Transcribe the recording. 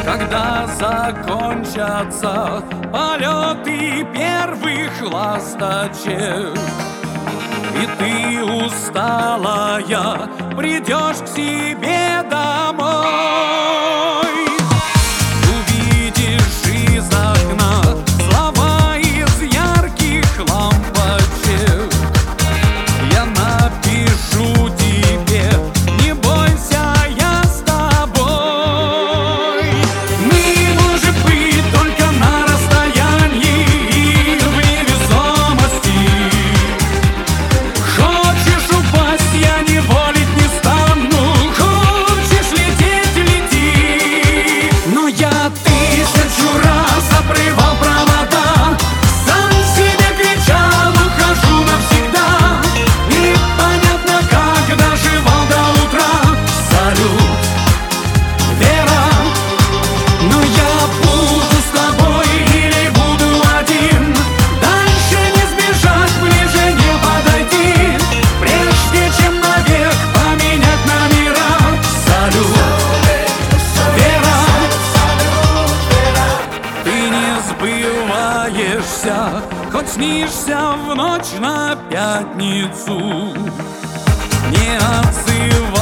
Когда закончатся полеты первых ласточек, и ты усталая придешь к себе домой, увидишь из окна слова из ярких лампочек. Я напишу тебе: не бойся, я с тобой. Мы, может быть, только на расстоянии и в невесомости. Хочешь упасть, я не волить не стану. Хочешь лететь — лети. Но я тысячу раз обрывал провода, сам себе кричал: ухожу навсегда. Непонятно, как доживал до утра. Салют, Вера. Но я буду с тобой или буду один. Дальше не сбежать, ближе не подойти, прежде чем навек поменять номера. Салют, Вера. Ты не сбываешься, хоть снишься в ночь на пятницу. Не отзываешься,